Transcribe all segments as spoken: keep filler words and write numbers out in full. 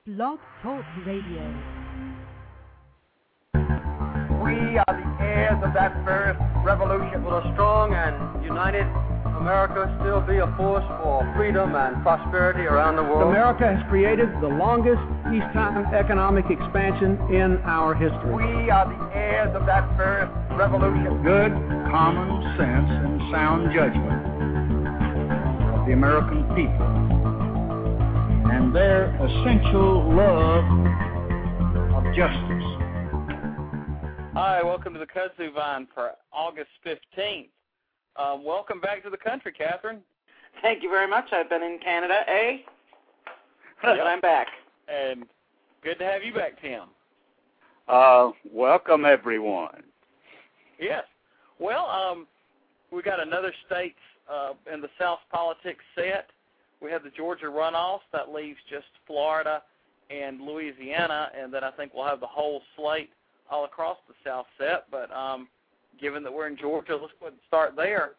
Blog Talk Radio. We are the heirs of that first revolution. Will a strong and united America still be a force for freedom and prosperity around the world? America has created the longest peacetime economic expansion in our history. We are the heirs of that first revolution. Good, common sense, and sound judgment of the American people and their essential love of justice. Hi, welcome to the Kudzu Vine for August fifteenth. Um, welcome back to the country, Catherine. Thank you very much. I've been in Canada, eh? Yep. But I'm back. And good to have you back, Tim. Uh, welcome, everyone. Yes. Well, um, we got another state uh, in the South politics set. We have the Georgia runoffs. That leaves just Florida and Louisiana, and then I think we'll have the whole slate all across the South set. But um, given that we're in Georgia, let's go ahead and start there.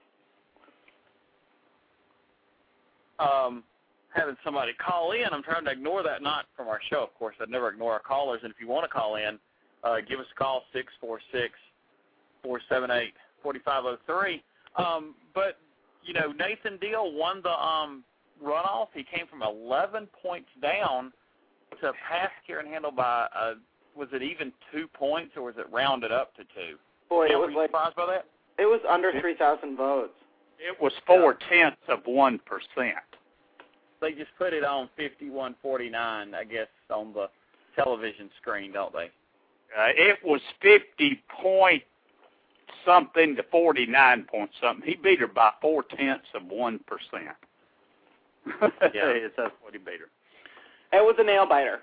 Um, having somebody call in, I'm trying to ignore that, not from our show, of course. I'd never ignore our callers. And if you want to call in, uh, give us a call, six four six, four seven eight, four five zero three. Um, but, you know, Nathan Deal won the um, runoff. He came from eleven points down to pass Karen Handel by, uh, was it even two points, or was it rounded up to two? Boy, yeah, it were was you like, surprised by that? It was under three thousand votes. It was four-tenths of one percent. They just put it on fifty-one forty-nine, I guess, on the television screen, don't they? Uh, it was fifty point something to forty-nine point something. He beat her by four-tenths of one percent. Yeah, that's what he beat her. It was a nail-biter.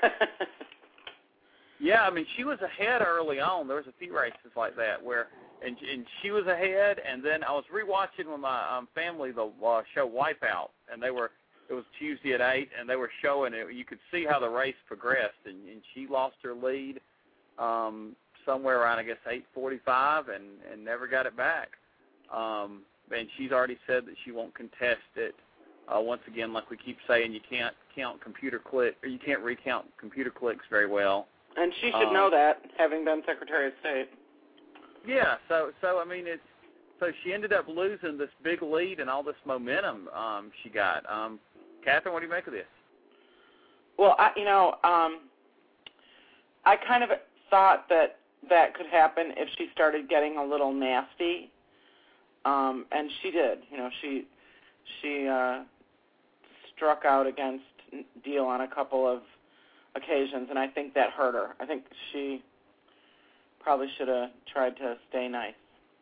Yeah, I mean, she was ahead early on. There was a few races like that where, and and she was ahead, and then I was rewatching with my um, family the uh, show Wipeout, and they were, it was Tuesday at eight, and they were showing it. You could see how the race progressed, and, and she lost her lead um, somewhere around, I guess, eight forty-five, and, and never got it back. Um, and she's already said that she won't contest it. Uh, once again, like we keep saying, you can't count computer click, or you can't recount computer clicks very well. And she should um, know that, having been Secretary of State. Yeah, so so I mean, it's so she ended up losing this big lead and all this momentum um, she got. Um, Catherine, what do you make of this? Well, I, you know, um, I kind of thought that that could happen if she started getting a little nasty, um, and she did. You know, she she uh, struck out against Deal on a couple of occasions, and I think that hurt her. I think she probably should have tried to stay nice.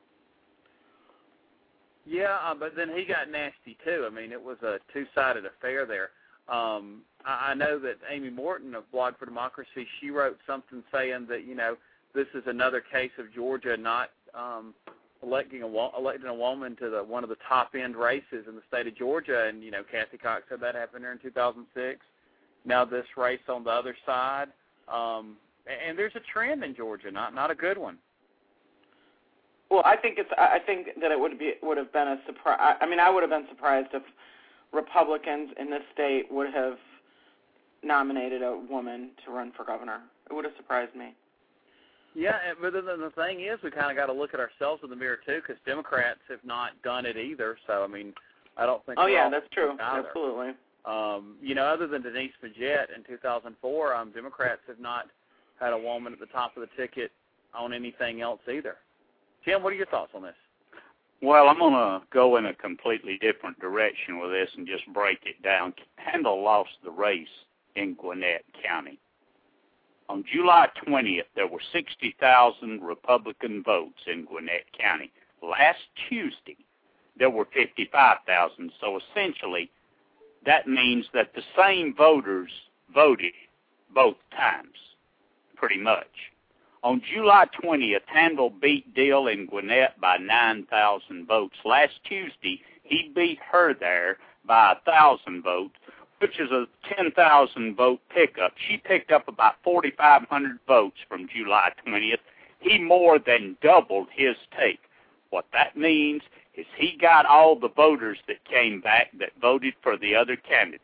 Yeah, uh, but then he got nasty too. I mean, it was a two-sided affair there. Um, I, I know that Amy Morton of Blog for Democracy, she wrote something saying that, you know, this is another case of Georgia not um, electing a electing a woman to the one of the top-end races in the state of Georgia, and, you know, Kathy Cox said that happened there in two thousand six. Now this race on the other side, um, and there's a trend in Georgia, not not a good one. Well, I think it's. I think that it would be would have been a surprise. I mean, I would have been surprised if Republicans in this state would have nominated a woman to run for governor. It would have surprised me. Yeah, but then the thing is, we kind of got to look at ourselves in the mirror too, because Democrats have not done it either. So I mean, I don't think. Oh we're yeah, all that's true. either. Absolutely. Um, you know, other than Denise Majette in two thousand four, um, Democrats have not had a woman at the top of the ticket on anything else either. Tim, what are your thoughts on this? Well, I'm going to go in a completely different direction with this and just break it down. Handel lost the race in Gwinnett County. On July twentieth, there were sixty thousand Republican votes in Gwinnett County. Last Tuesday, there were fifty-five thousand, so essentially that means that the same voters voted both times, pretty much. On July twentieth, Handel beat Deal in Gwinnett by nine thousand votes. Last Tuesday, he beat her there by one thousand votes, which is a ten thousand vote pickup. She picked up about forty-five hundred votes from July twentieth. He more than doubled his take. What that means is he got all the voters that came back that voted for the other candidates.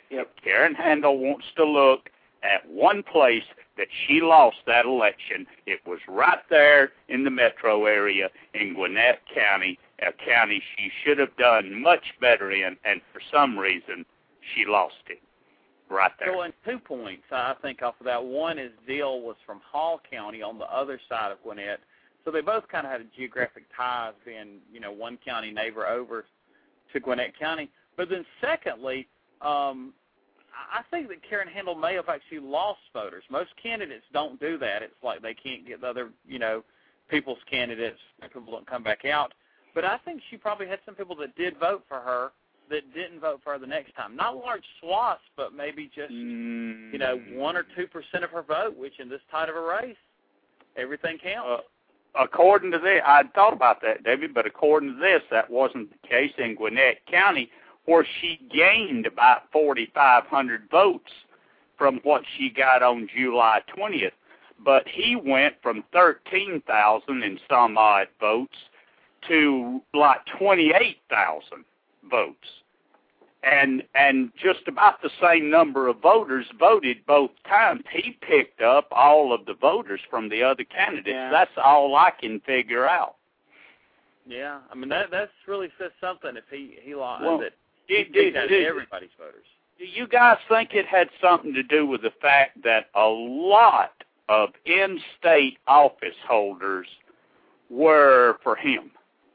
Yep. If Karen Handel wants to look at one place that she lost that election, it was right there in the metro area in Gwinnett County, a county she should have done much better in, and for some reason she lost it right there. So, in two points, I think, off of that. One is Dill was from Hall County on the other side of Gwinnett, so they both kind of had a geographic ties, being, you know, one county neighbor over to Gwinnett County. But then secondly, um, I think that Karen Handel may have actually lost voters. Most candidates don't do that. It's like they can't get the other, you know, people's candidates, people don't come back out. But I think she probably had some people that did vote for her that didn't vote for her the next time. Not large swaths, but maybe just, mm. you know, one or two percent of her vote, which in this tight of a race, everything counts. Uh, according to this, I thought about that, David, but according to this, that wasn't the case in Gwinnett County, where she gained about forty-five hundred votes from what she got on July twentieth. But he went from thirteen thousand and some odd votes to like twenty-eight thousand votes. And and just about the same number of voters voted both times. He picked up all of the voters from the other candidates. Yeah. That's all I can figure out. Yeah, I mean, that that's really says something if he, he lost Well, that. Do, He do, picked out do, everybody's voters. do you guys think it had something to do with the fact that a lot of in-state office holders were for him?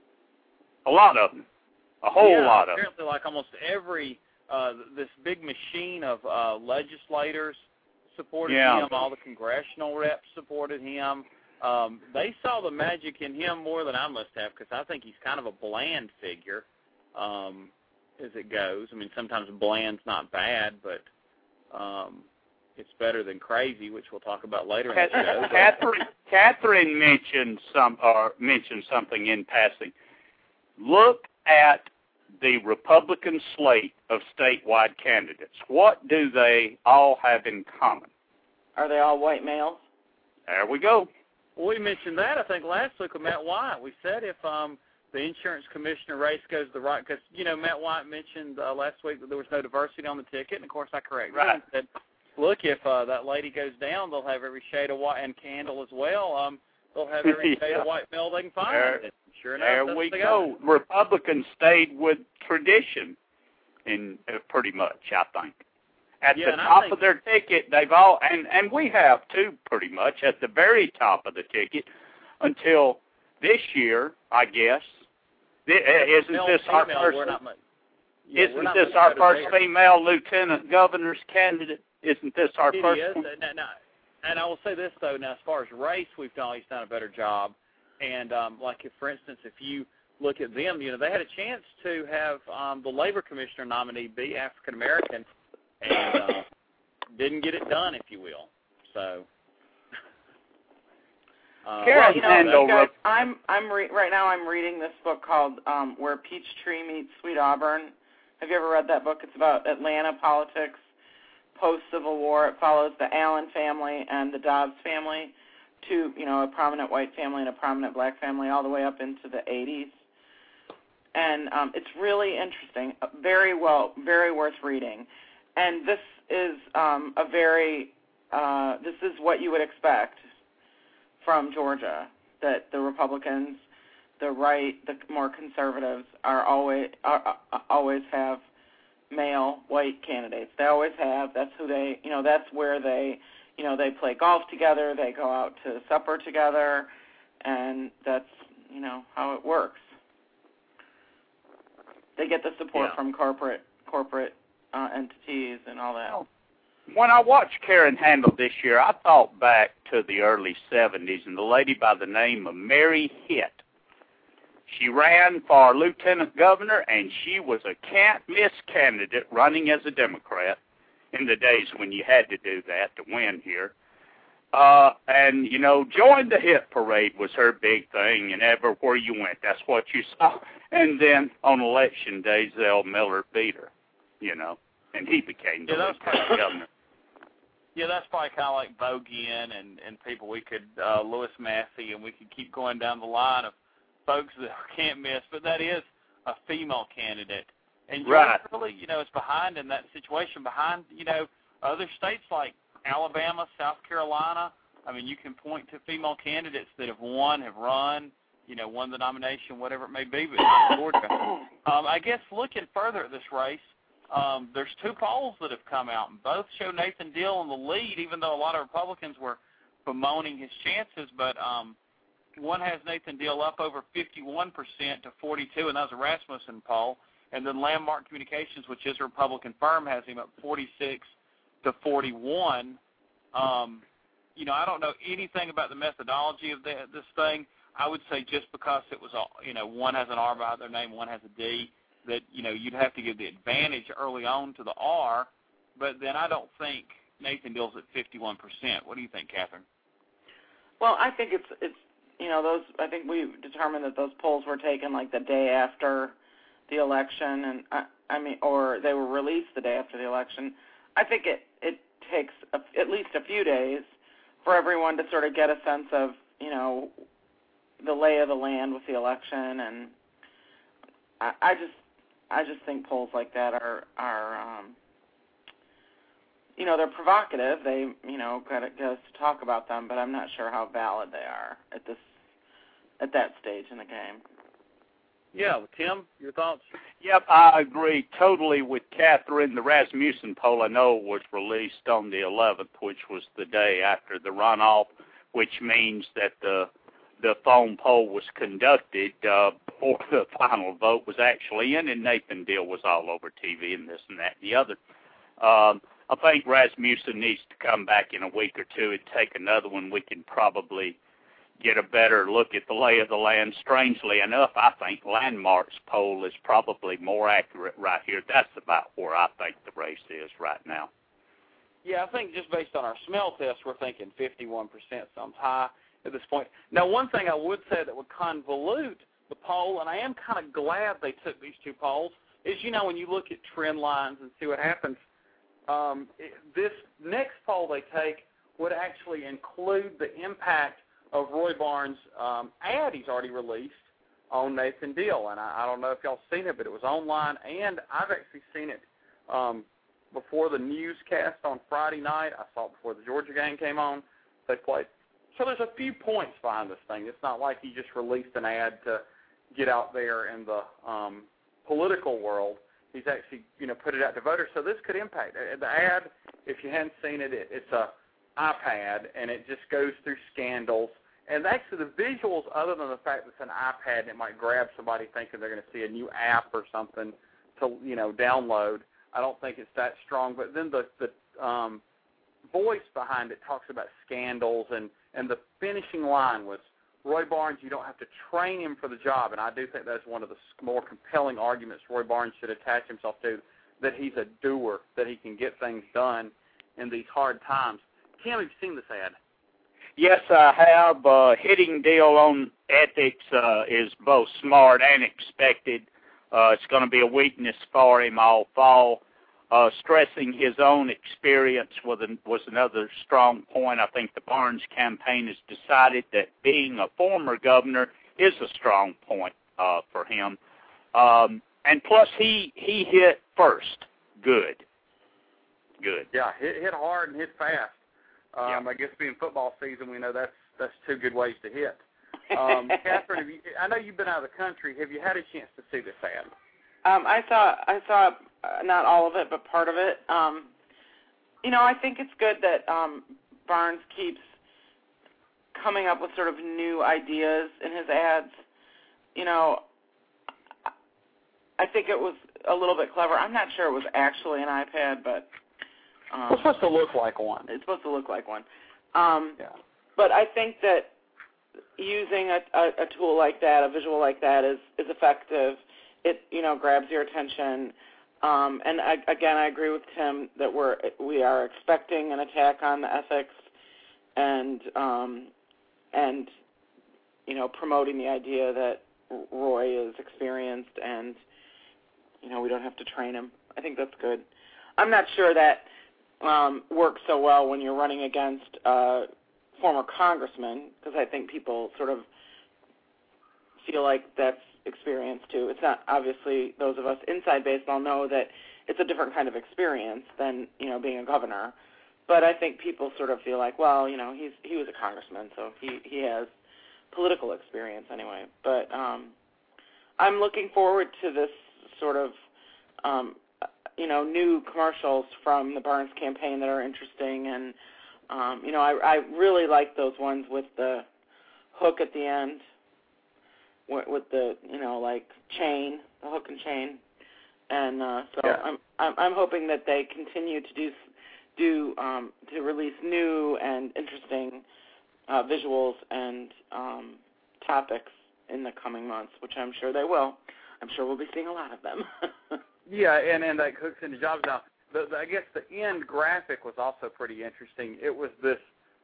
A lot of them. A whole yeah, lot of them. apparently, like almost every, uh, this big machine of uh, legislators supported Yeah. him. All the congressional reps supported him. Um, they saw the magic in him more than I must have, because I think he's kind of a bland figure. Um, as it goes. I mean, sometimes bland's not bad, but um, it's better than crazy, which we'll talk about later in the show. Catherine, Catherine mentioned some or mentioned something in passing. Look at the Republican slate of statewide candidates. What do they all have in common? Are they all white males? There we go. Well, we mentioned that, I think, last week with Matt White. We said if um, the insurance commissioner race goes the right, because, you know, Matt White mentioned uh, last week that there was no diversity on the ticket, and, of course, I corrected him and said, look, if uh, that lady goes down, they'll have every shade of white, and Candle as well, um, they'll have every yeah. shade of white male they can find. There, and sure enough, there that's we what they go. got. Republicans stayed with tradition, in uh, pretty much, I think. At Yeah, the and I top think- of their ticket, they've all, and, and we have too, pretty much, at the very top of the ticket, until this year, I guess. Isn't Male, this our female, first? we're not much, yeah, we're Isn't not this much our better first there. female lieutenant governor's candidate? Isn't this our It first? is, and, and, and I will say this, though, now as far as race, we've always done a better job. And, um, like, if, for instance, if you look at them, you know, they had a chance to have um, the labor commissioner nominee be African-American and uh, didn't get it done, if you will. So... Uh, Karen well, you know, Handel you guys, wrote- I'm I'm re- right now I'm reading this book called um, Where Peachtree Meets Sweet Auburn. Have you ever read that book? It's about Atlanta politics post-Civil War. It follows the Allen family and the Dobbs family, two, you know, a prominent white family and a prominent black family, all the way up into the eighties. And um, it's really interesting, very well, very worth reading. And this is um, a very, uh, this is what you would expect from Georgia, that the Republicans, the right, the more conservatives are always are, are, always have male white candidates. They always have. That's who they, you know, that's where they, you know, they play golf together, they go out to supper together, and that's, you know, how it works. They get the support Yeah. from corporate corporate uh, entities and all that. Oh. When I watched Karen Handel this year, I thought back to the early seventies and the lady by the name of Mary Hitt. She ran for lieutenant governor, and she was a can't-miss candidate running as a Democrat in the days when you had to do that to win here. Uh, and, you know, join the Hit parade was her big thing, and everywhere you went, that's what you saw. And then on election day, Zell Miller beat her, you know, and he became the Yeah, that's lieutenant probably- governor. Yeah, that's probably kind of like Bogian and, and people we could, uh, Lewis Massey, and we could keep going down the line of folks that can't miss. But that is a female candidate And right. Georgia really, you know, is behind in that situation, behind, you know, other states like Alabama, South Carolina. I mean, you can point to female candidates that have won, have run, you know, won the nomination, whatever it may be, but not Georgia. Um, I guess looking further at this race, um, there's two polls that have come out, and both show Nathan Deal in the lead, even though a lot of Republicans were bemoaning his chances. But um, one has Nathan Deal up over fifty-one percent to forty-two, and that was a Rasmussen poll. And then Landmark Communications, which is a Republican firm, has him up forty-six to forty-one. Um, you know, I don't know anything about the methodology of the, this thing. I would say just because it was, you know, one has an R by their name, one has a D, that, you know, you'd have to give the advantage early on to the R, but then I don't think Nathan Deal's at fifty-one percent. What do you think, Catherine? Well, I think it's, it's you know, those, I think we determined that those polls were taken like the day after the election, and I, I mean, or they were released the day after the election. I think it, it takes a, at least a few days for everyone to sort of get a sense of, you know, the lay of the land with the election, and I, I just, I just think polls like that are, are, um, you know, they're provocative. They, you know, get, get us to talk about them, but I'm not sure how valid they are at this, at that stage in the game. Yeah, Tim, your thoughts? Yep, I agree totally with Catherine. The Rasmussen poll, I know, was released on the eleventh, which was the day after the runoff, which means that the the phone poll was conducted uh, before the final vote was actually in, and Nathan Deal was all over T V and this and that and the other. Um, I think Rasmussen needs to come back in a week or two and take another one. We can probably get a better look at the lay of the land. Strangely enough, I think Landmark's poll is probably more accurate right here. That's about where I think the race is right now. Yeah, I think just based on our smell test, we're thinking fifty-one percent sounds high at this point. Now, one thing I would say that would convolute the poll, and I am kind of glad they took these two polls, is, you know, when you look at trend lines and see what happens, um, it, this next poll they take would actually include the impact of Roy Barnes' um, ad he's already released on Nathan Deal. And I, I don't know if y'all seen it, but it was online, and I've actually seen it um, before the newscast on Friday night. I saw it before the Georgia game came on. They played. So there's a few points behind this thing. It's not like he just released an ad to get out there in the um, political world. He's actually, you know, put it out to voters. So this could impact. The ad, if you hadn't seen it, it it's a iPad, and it just goes through scandals. And actually the visuals, other than the fact that it's an iPad and it might grab somebody thinking they're going to see a new app or something to, you know, download, I don't think it's that strong. But then the, the um, voice behind it talks about scandals, and, and the finishing line was, Roy Barnes, you don't have to train him for the job. And I do think that's one of the more compelling arguments Roy Barnes should attach himself to, that he's a doer, that he can get things done in these hard times. Kim, have you seen this ad? Yes, I have. Uh, hitting Deal on ethics uh, is both smart and expected. Uh, it's going to be a weakness for him all fall. Uh, stressing his own experience was, an, was another strong point. I think the Barnes campaign has decided that being a former governor is a strong point uh, for him. Um, and plus, he, he hit first. Good. Good. Yeah, hit, hit hard and hit fast. Um, yeah. I guess being football season, we know that's that's two good ways to hit. Um, Catherine, have you, I know you've been out of the country. Have you had a chance to see this ad? Um, I saw I saw uh, not all of it, but part of it. Um, you know, I think it's good that um, Barnes keeps coming up with sort of new ideas in his ads. You know, I think it was a little bit clever. I'm not sure it was actually an iPad, but um, it's supposed to look like one. It's supposed to look like one. Um, yeah. But I think that using a, a, a tool like that, a visual like that, is is effective. It, you know, grabs your attention. Um, and I, again, I agree with Tim that we're we are expecting an attack on the ethics, and um, and you know, promoting the idea that Roy is experienced and you know we don't have to train him. I think that's good. I'm not sure that um, works so well when you're running against uh, former congressmen, because I think people sort of feel like that's experience too. It's not obviously those of us inside baseball know that it's a different kind of experience than, you know, being a governor. But I think people sort of feel like, well, you know, he's he was a congressman, so he, he has political experience anyway. But um, I'm looking forward to this sort of, um, you know, new commercials from the Barnes campaign that are interesting. And, um, you know, I, I really like those ones with the hook at the end, with, with the, you know, like chain, the hook and chain. And uh, so yeah. I'm, I'm I'm hoping that they continue to do do um, to release new and interesting uh, visuals and um, topics in the coming months, which I'm sure they will. I'm sure we'll be seeing a lot of them. yeah, and and that hooks into jobs now. The, the, I guess the end graphic was also pretty interesting. It was this,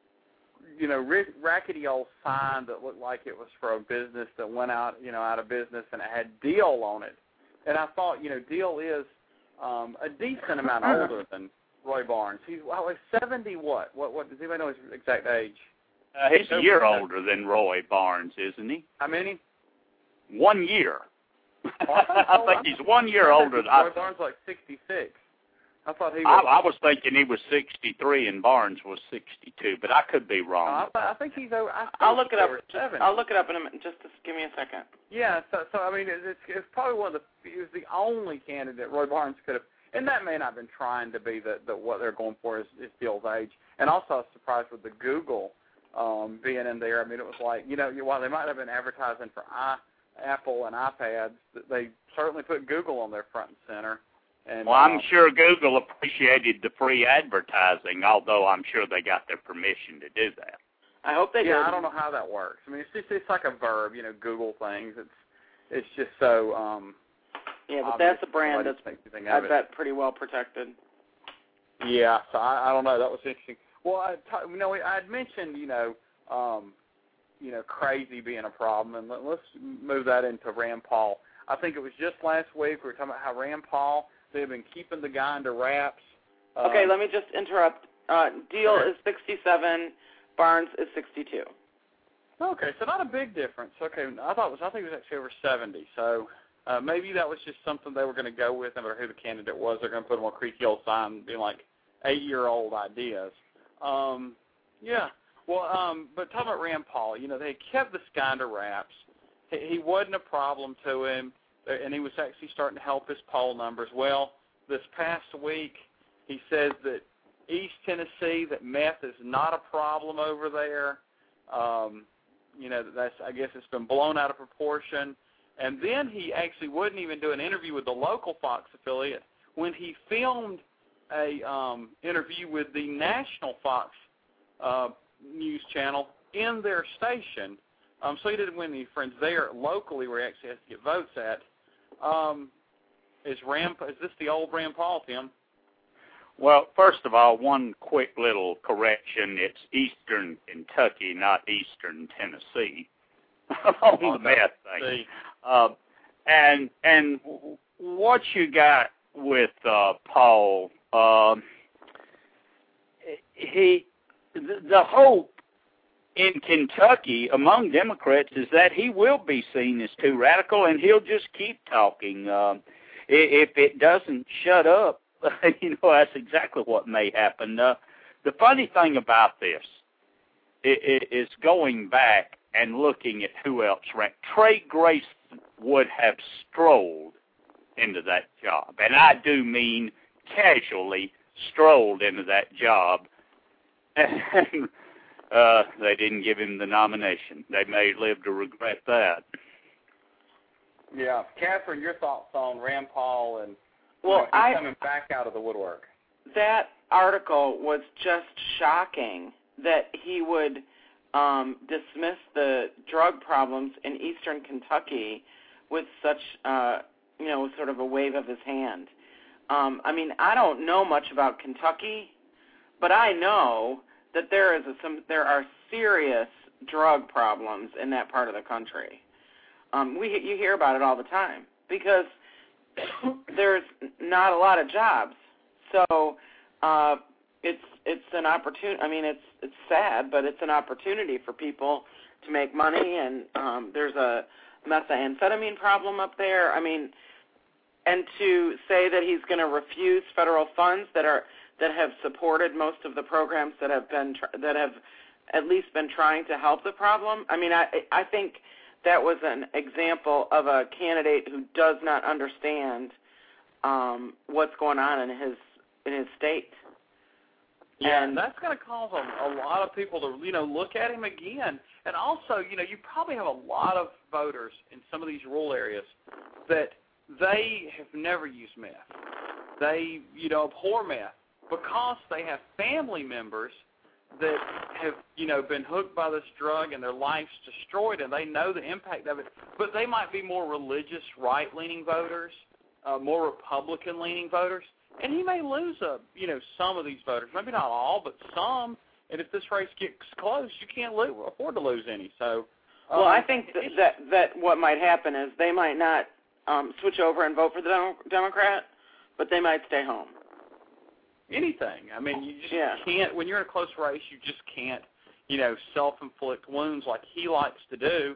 you know, rackety old sign that looked like it was for a business that went out, you know, out of business, and it had Deal on it. And I thought, you know, Deal is um, a decent amount older than Roy Barnes. He's well, he's seventy. What? What? What? Does anybody know his exact age? Uh, he's a year older than Roy Barnes, isn't he? How many? One year. Oh, I, I think he's one year older. Roy I, Barnes like sixty-six. I thought he was. I, I was thinking he was sixty-three and Barnes was sixty-two, but I could be wrong. Uh, I, I think he's over. I think I'll look he's it up. Over seven. I'll look it up in a minute. Just to, give me a second. Yeah. So, so I mean, it's, it's probably one of the. He was the only candidate Roy Barnes could have, and that may not have been trying to be the, the what they're going for is, is Deal's age. And also, I was surprised with the Google um, being in there. I mean, it was like, you know, while they might have been advertising for I, Apple and iPads, they certainly put Google on their front and center. And, well, I'm um, sure Google appreciated the free advertising, although I'm sure they got their permission to do that. I hope they do. Yeah, I don't know how that works. I mean, it's just it's like a verb, you know, Google things. It's it's just so. Um, yeah, but that's a brand that's I bet it. pretty well protected. Yeah, so I, I don't know. That was interesting. Well, I t- you know, I had mentioned, you know, um, you know, crazy being a problem, and let, let's move that into Rand Paul. I think it was just last week we were talking about how Rand Paul. They've been keeping the guy under wraps. Um, okay, let me just interrupt. Uh, Deal sure. is sixty-seven, Barnes is sixty-two. Okay, so not a big difference. Okay, I thought it was. I think it was actually over seventy. So uh, maybe that was just something they were going to go with, no matter who the candidate was. They're going to put them on a creaky old sign, being like eight-year-old ideas. Um, yeah. Well, um, but talking about Rand Paul, you know, they kept this guy under wraps. He, he wasn't a problem to him. And he was actually starting to help his poll numbers. Well, this past week, he says that East Tennessee, that meth is not a problem over there. Um, you know, that's I guess it's been blown out of proportion. And then he actually wouldn't even do an interview with the local Fox affiliate when he filmed a um, interview with the national Fox uh, news channel in their station. Um, so he didn't win any friends there locally where he actually has to get votes at. Um, is Rand, is this the old Rand Paul, Tim? Well, first of all, one quick little correction. It's Eastern Kentucky, not Eastern Tennessee, on the meth thing. Uh, and and what you got with uh, Paul, uh, he the, the hope in Kentucky among Democrats is that he will be seen as too radical, and he'll just keep talking. Um, if it doesn't shut up, you know, that's exactly what may happen. Uh, the funny thing about this is going back and looking at who else ran. Trey Grayson would have strolled into that job, and I do mean casually strolled into that job. And Uh, they didn't give him the nomination. They may live to regret that. Yeah. Catherine, your thoughts on Rand Paul and well, you know, I, coming back out of the woodwork? That article was just shocking that he would um, dismiss the drug problems in eastern Kentucky with such, uh, you know, sort of a wave of his hand. Um, I mean, I don't know much about Kentucky, but I know that there is a, some there are serious drug problems in that part of the country. Um, we you hear about it all the time because there's not a lot of jobs. So uh, it's it's an opportunity. I mean, it's it's sad, but it's an opportunity for people to make money. And um, there's a methamphetamine problem up there. I mean, and to say that he's going to refuse federal funds that are that have supported most of the programs that have been that have at least been trying to help the problem. I mean, I I think that was an example of a candidate who does not understand um, what's going on in his in his state. Yeah, and and that's going to cause a, a lot of people to, you know, look at him again. And also, you know, you probably have a lot of voters in some of these rural areas that they have never used meth. They, you know, abhor meth because they have family members that have, you know, been hooked by this drug and their life's destroyed, and they know the impact of it. But they might be more religious, right-leaning voters, uh, more Republican-leaning voters. And he may lose, a, you know, some of these voters. Maybe not all, but some. And if this race gets close, you can't lose, afford to lose any. So, um, well, I think that, that that what might happen is they might not um, switch over and vote for the Dem- Democrat, but they might stay home. Anything. I mean, you just yeah. can't. When you're in a close race, you just can't, you know, self-inflict wounds like he likes to do.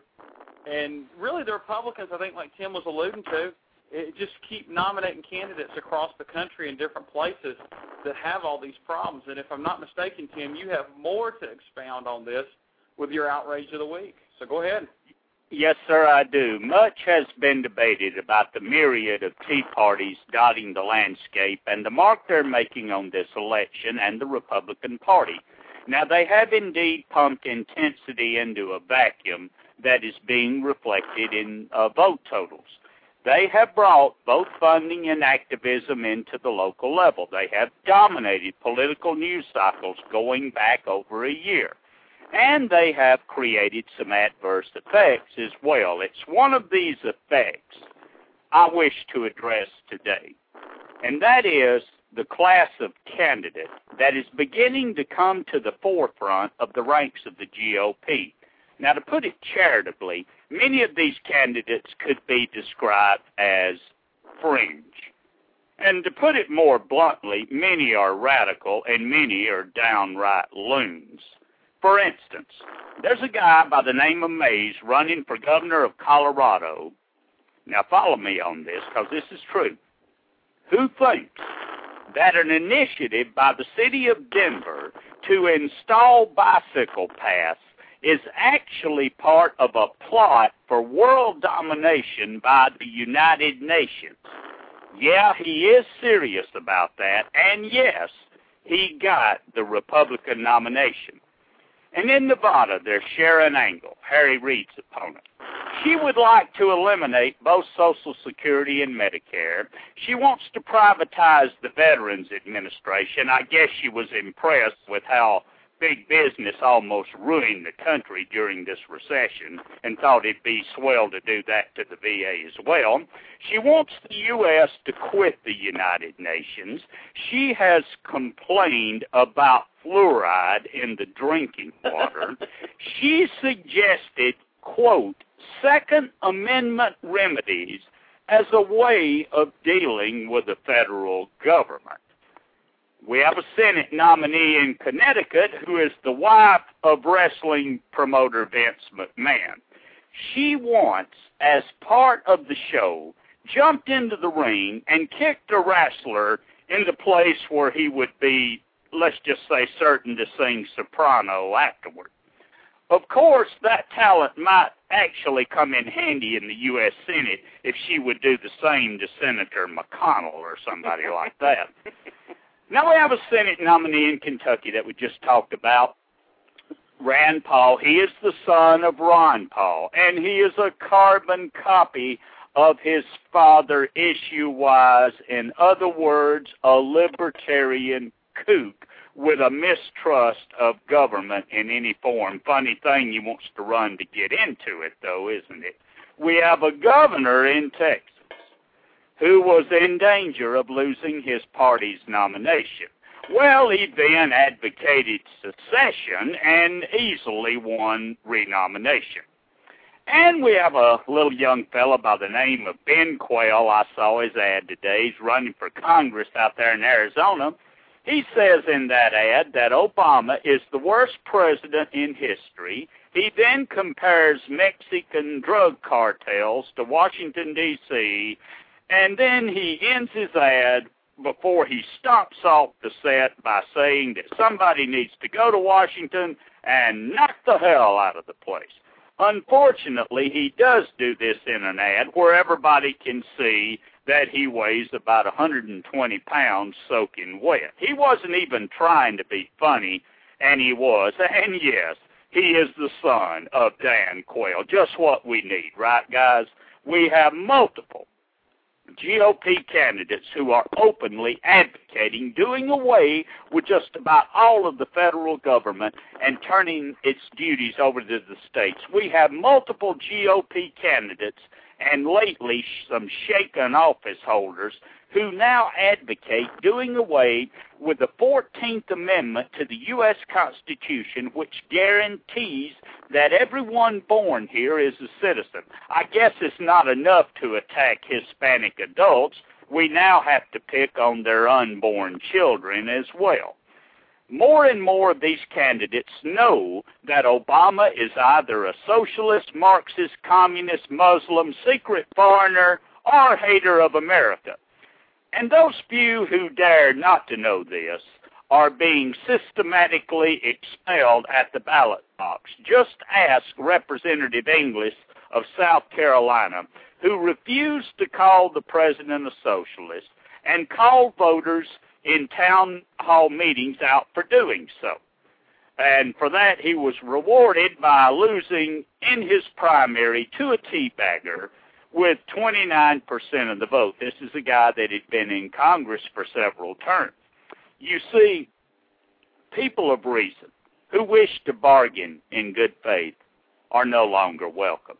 And really, the Republicans, I think, like Tim was alluding to, it just keep nominating candidates across the country in different places that have all these problems. And if I'm not mistaken, Tim, you have more to expound on this with your outrage of the week. So go ahead. Yes, sir, I do. Much has been debated about the myriad of Tea Parties dotting the landscape and the mark they're making on this election and the Republican Party. Now, they have indeed pumped intensity into a vacuum that is being reflected in uh, vote totals. They have brought both funding and activism into the local level. They have dominated political news cycles going back over a year. And they have created some adverse effects as well. It's one of these effects I wish to address today, and that is the class of candidate that is beginning to come to the forefront of the ranks of the G O P. Now, to put it charitably, many of these candidates could be described as fringe. And to put it more bluntly, many are radical and many are downright loons. For instance, there's a guy by the name of Mays running for governor of Colorado. Now, follow me on this because this is true. Who thinks that an initiative by the city of Denver to install bicycle paths is actually part of a plot for world domination by the United Nations? Yeah, he is serious about that, and yes, he got the Republican nomination. And in Nevada, there's Sharon Angle, Harry Reid's opponent. She would like to eliminate both Social Security and Medicare. She wants to privatize the Veterans Administration. I guess she was impressed with how big business almost ruined the country during this recession and thought it'd be swell to do that to the V A as well. She wants the U S to quit the United Nations. She has complained about fluoride in the drinking water. She suggested, quote, Second Amendment remedies as a way of dealing with the federal government. We have a Senate nominee in Connecticut who is the wife of wrestling promoter Vince McMahon. She once, as part of the show, jumped into the ring and kicked a wrestler in the place where he would be, let's just say, certain to sing soprano afterward. Of course, that talent might actually come in handy in the U S Senate if she would do the same to Senator McConnell or somebody like that. Now we have a Senate nominee in Kentucky that we just talked about, Rand Paul. He is the son of Ron Paul, and he is a carbon copy of his father issue-wise. In other words, a libertarian kook with a mistrust of government in any form. Funny thing, he wants to run to get into it, though, isn't it? We have a governor in Texas who was in danger of losing his party's nomination. Well, he then advocated secession and easily won renomination. And we have a little young fellow by the name of Ben Quayle. I saw his ad today. He's running for Congress out there in Arizona. He says in that ad that Obama is the worst president in history. He then compares Mexican drug cartels to Washington, D C, and then he ends his ad before he stops off the set by saying that somebody needs to go to Washington and knock the hell out of the place. Unfortunately, he does do this in an ad where everybody can see that he weighs about one hundred twenty pounds soaking wet. He wasn't even trying to be funny, and he was. And yes, he is the son of Dan Quayle. Just what we need, right, guys? We have multiple G O P candidates who are openly advocating doing away with just about all of the federal government and turning its duties over to the states. We have multiple G O P candidates and lately some shaken office holders who now advocate doing away with the fourteenth Amendment to the U S Constitution, which guarantees that everyone born here is a citizen. I guess it's not enough to attack Hispanic adults. We now have to pick on their unborn children as well. More and more of these candidates know that Obama is either a socialist, Marxist, communist, Muslim, secret foreigner, or hater of America. And those few who dare not to know this are being systematically expelled at the ballot box. Just ask Representative Inglis of South Carolina, who refused to call the president a socialist and called voters in town hall meetings out for doing so. And for that, he was rewarded by losing in his primary to a teabagger with twenty-nine percent of the vote. This is a guy that had been in Congress for several terms. You see, people of reason who wish to bargain in good faith are no longer welcome.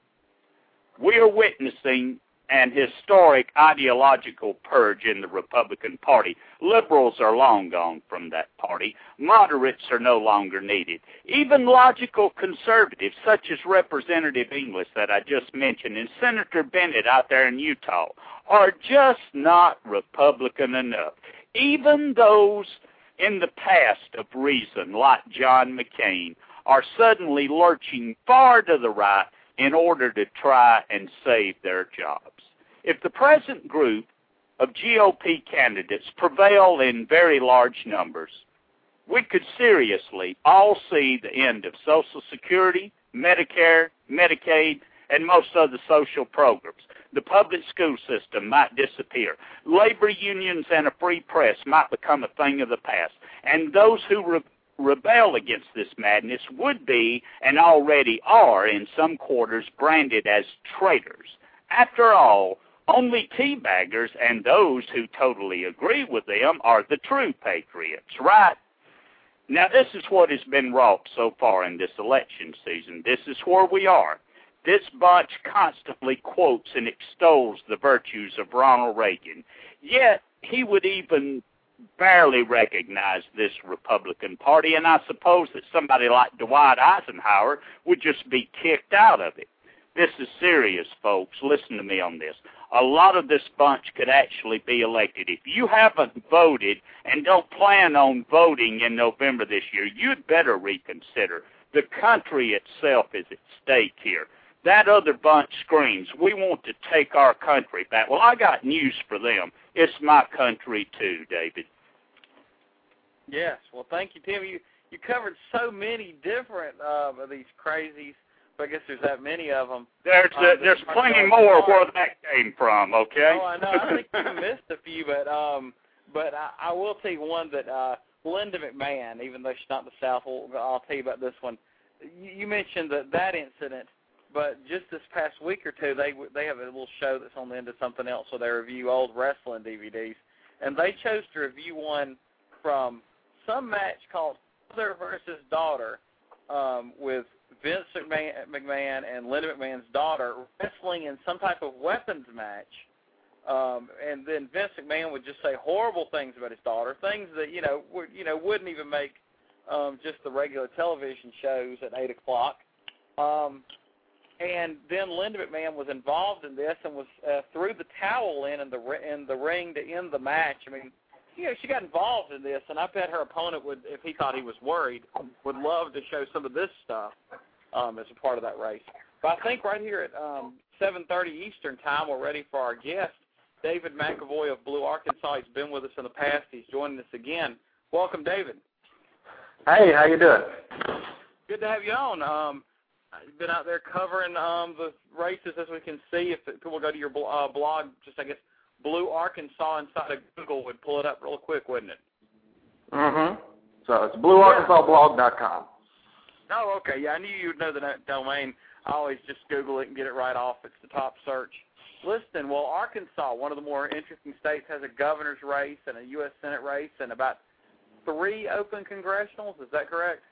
We are witnessing an historic ideological purge in the Republican Party. Liberals are long gone from that party. Moderates are no longer needed. Even logical conservatives, such as Representative Inglis that I just mentioned, and Senator Bennett out there in Utah, are just not Republican enough. Even those in the past of reason, like John McCain, are suddenly lurching far to the right in order to try and save their jobs. If the present group of G O P candidates prevail in very large numbers, we could seriously all see the end of Social Security, Medicare, Medicaid, and most other social programs. The public school system might disappear. Labor unions and a free press might become a thing of the past. And those who re- rebel against this madness would be, and already are in some quarters, branded as traitors. After all, only teabaggers and those who totally agree with them are the true patriots, right? Now, this is what has been wrought so far in this election season. This is where we are. This bunch constantly quotes and extols the virtues of Ronald Reagan, yet he would even barely recognize this Republican Party, and I suppose that somebody like Dwight Eisenhower would just be kicked out of it. This is serious, folks. Listen to me on this. A lot of this bunch could actually be elected. If you haven't voted and don't plan on voting in November this year, you'd better reconsider. The country itself is at stake here. That other bunch screams, we want to take our country back. Well, I got news for them. It's my country too, David. Yes. Well, thank you, Tim. You you covered so many different uh, of these crazies. I guess there's that many of them. There's uh, uh, there's plenty more where that came from. Okay. Oh, I know. I think you missed a few, but um, but I, I will tell you one that uh, Linda McMahon, even though she's not in the South, will, I'll tell you about this one. You, you mentioned that that incident, but just this past week or two, they they have a little show that's on the end of something else, so they review old wrestling D V Ds, and they chose to review one from some match called Mother versus Daughter um, with Vince McMahon and Linda McMahon's daughter wrestling in some type of weapons match, um, and then Vince McMahon would just say horrible things about his daughter, things that you know would, you know wouldn't even make um, just the regular television shows at eight o'clock. Um, and then Linda McMahon was involved in this and was uh, threw the towel in in the in the ring to end the match. I mean, you know, she got involved in this, and I bet her opponent would, if he thought he was worried, would love to show some of this stuff um, as a part of that race. But I think right here at um, seven thirty Eastern time, we're ready for our guest, David McAvoy of Blue, Arkansas. He's been with us in the past. He's joining us again. Welcome, David. Hey, how you doing? Good to have you on. Um, you've been out there covering um, the races, as we can see. If people go to your uh, blog, just, I guess, Blue, Arkansas inside of Google would pull it up real quick, wouldn't it? Mm-hmm. So it's blue arkansas blog dot com. Oh, okay. Yeah, I knew you'd know the domain. I always just Google it and get it right off. It's the top search. Listen, well, Arkansas, one of the more interesting states, has a governor's race and a U S Senate race and about three open congressionals. Is that correct?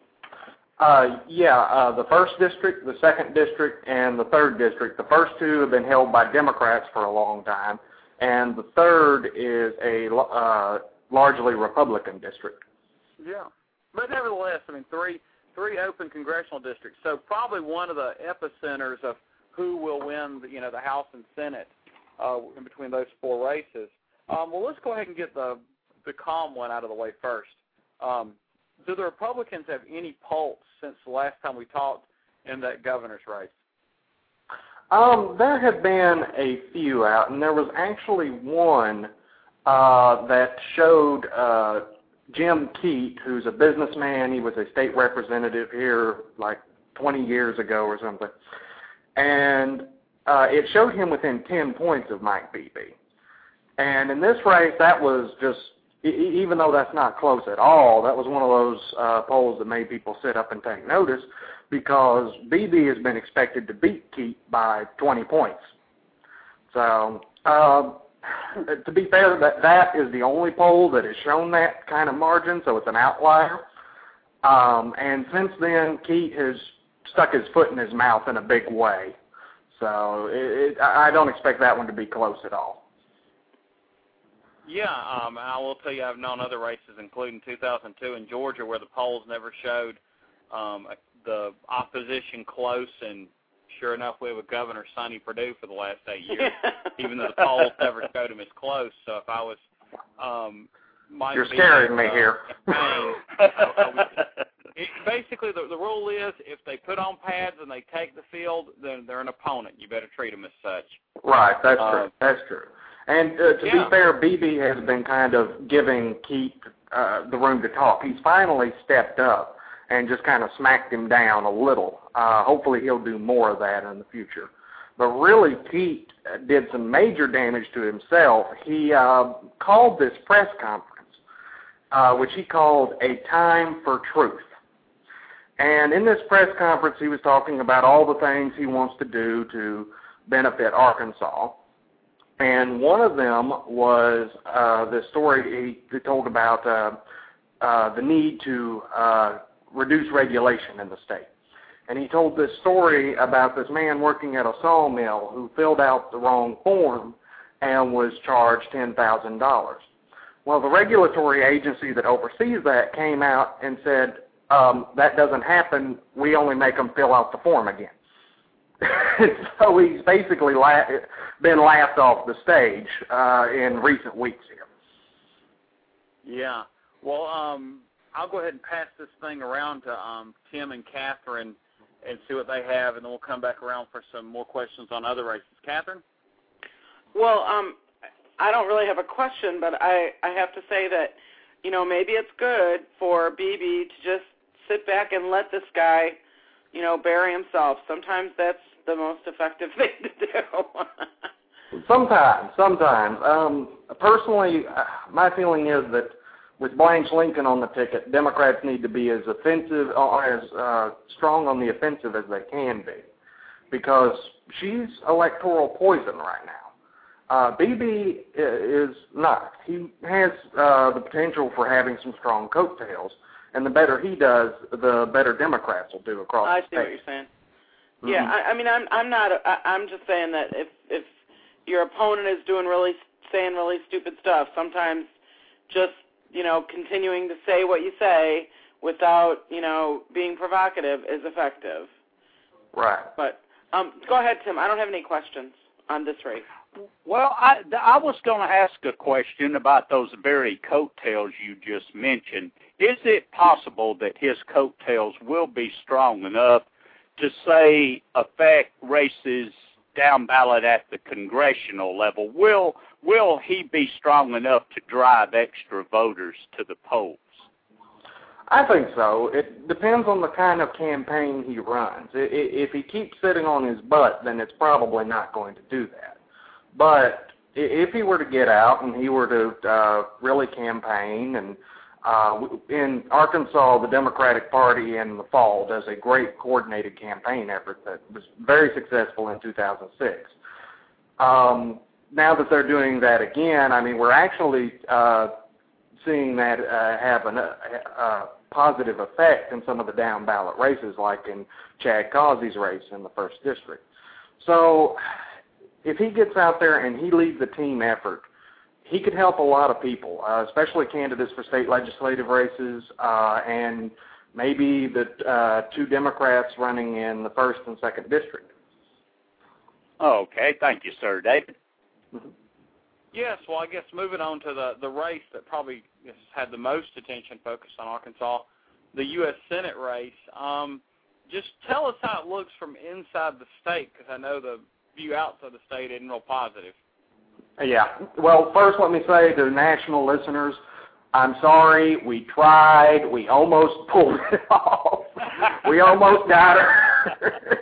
Uh, yeah, uh, the first district, the second district, and the third district. The first two have been held by Democrats for a long time, and the third is a uh, largely Republican district. Yeah. But nevertheless, I mean, three three open congressional districts. So probably one of the epicenters of who will win, the, you know, the House and Senate uh, in between those four races. Um, well, let's go ahead and get the the calm one out of the way first. Um, do the Republicans have any pulse since the last time we talked in that governor's race? Um, there have been a few out, and there was actually one uh, that showed uh, Jim Keat, who's a businessman. He was a state representative here like twenty years ago or something. And uh, it showed him within ten points of Mike Beebe. And in this race, that was just, e- even though that's not close at all, that was one of those uh, polls that made people sit up and take notice, because Beebe has been expected to beat Keat by twenty points. So, uh, to be fair, that that is the only poll that has shown that kind of margin, so it's an outlier. Um, and since then, Keat has stuck his foot in his mouth in a big way. So it, it, I don't expect that one to be close at all. Yeah, um, I will tell you I've known other races, including two thousand two in Georgia, where the polls never showed um, the opposition close, and sure enough, we have a governor, Sonny Perdue, for the last eight years, even though the polls never showed him as close. So if I was um, – You're scaring me uh, here. Campaign, I, I would, it, basically, the, the rule is if they put on pads and they take the field, then they're an opponent. You better treat them as such. Right, that's uh, true. That's true. And uh, to yeah. be fair, Beebe has been kind of giving Keat uh, the room to talk. He's finally stepped up and just kind of smacked him down a little. Uh, hopefully he'll do more of that in the future. But really, Keat did some major damage to himself. He uh, called this press conference, uh, which he called A Time for Truth. And in this press conference, he was talking about all the things he wants to do to benefit Arkansas. And one of them was uh, the story he, he told about uh, uh, the need to uh, reduce regulation in the state. And he told this story about this man working at a sawmill who filled out the wrong form and was charged ten thousand dollars. Well, the regulatory agency that oversees that came out and said, um, that doesn't happen. We only make them fill out the form again. So he's basically la- been laughed off the stage uh, in recent weeks here. Yeah. Well, um, I'll go ahead and pass this thing around to um, Tim and Catherine and see what they have, and then we'll come back around for some more questions on other races. Catherine? Well, um, I don't really have a question, but I, I have to say that, you know, maybe it's good for Beebe to just sit back and let this guy, you know, bury himself. Sometimes that's the most effective thing to do. sometimes, sometimes. Um, personally, uh, my feeling is that with Blanche Lincoln on the ticket, Democrats need to be as offensive or as uh, strong on the offensive as they can be, because she's electoral poison right now. Uh, Beebe is not. He has uh, the potential for having some strong coattails, and the better he does, the better Democrats will do across I the see state. what you're saying. Mm-hmm. Yeah, I, I mean, I'm I'm not. I, I'm just saying that if if your opponent is doing really saying really stupid stuff, sometimes just, you know, continuing to say what you say without, you know, being provocative is effective. Right. But um, go ahead, Tim. I don't have any questions. on this race? Well, I, I was going to ask a question about those very coattails you just mentioned. Is it possible that his coattails will be strong enough to, say, affect races down ballot at the congressional level? Will will he be strong enough to drive extra voters to the polls? I think so. It depends on the kind of campaign he runs. If he keeps sitting on his butt, then it's probably not going to do that. But if he were to get out and he were to uh, really campaign, and uh, in Arkansas, the Democratic Party in the fall does a great coordinated campaign effort that was very successful in two thousand six. Um, now that they're doing that again, I mean, we're actually uh, seeing that uh, have an, a, a positive effect in some of the down ballot races, like in Chad Causey's race in the first district. So if he gets out there and he leads a team effort, he could help a lot of people, uh, especially candidates for state legislative races uh, and maybe the uh, two Democrats running in the first and second district. Okay, thank you, sir. David? Mm-hmm. Yes, well, I guess moving on to the, the race that probably had the most attention focused on Arkansas, the U S Senate race. Um, just tell us how it looks from inside the state, because I know the view outside the state isn't real positive. Yeah. Well, first let me say to national listeners, I'm sorry, we tried, we almost pulled it off. We almost got her.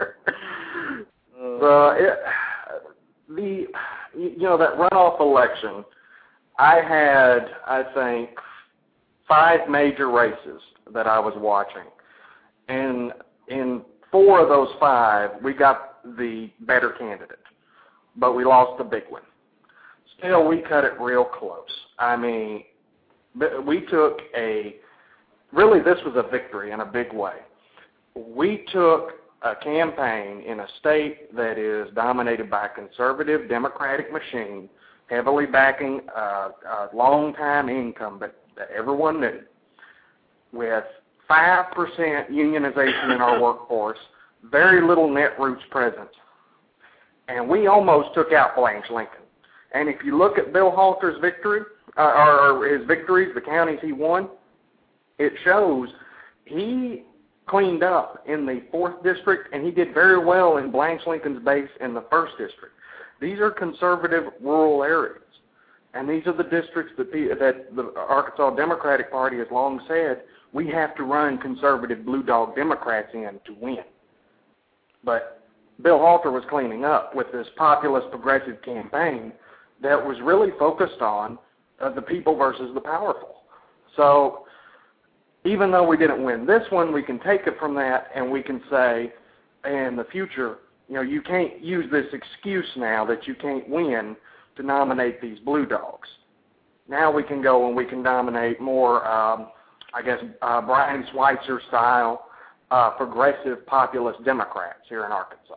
the, it, the, you know, that runoff election, I had, I think, five major races that I was watching. And in four of those five, we got the better candidate, but we lost the big one. Still, we cut it real close. I mean, we took a, really this was a victory in a big way. We took a campaign in a state that is dominated by a conservative Democratic machine, heavily backing a, a long-time incumbent that everyone knew, with five percent unionization in our workforce, very little net roots presence, and we almost took out Blanche Lincoln. And if you look at Bill Halter's victory, uh, or his victories, the counties he won, it shows he cleaned up in the fourth district, and he did very well in Blanche Lincoln's base in the first district. These are conservative rural areas, and these are the districts that the, that the Arkansas Democratic Party has long said we have to run conservative blue dog Democrats in to win. But Bill Halter was cleaning up with this populist progressive campaign that was really focused on uh, the people versus the powerful. So even though we didn't win this one, we can take it from that and we can say in the future, you know, you can't use this excuse now that you can't win to nominate these blue dogs. Now we can go and we can nominate more, um, I guess, uh, Brian Schweitzer style uh, progressive populist Democrats here in Arkansas.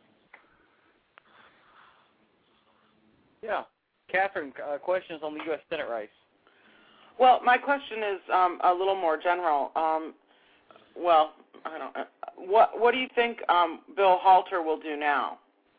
Yeah. Catherine, uh, questions on the U S Senate race? Well, my question is um, a little more general. Um, well, I don't. Uh, what What do you think um, Bill Halter will do now?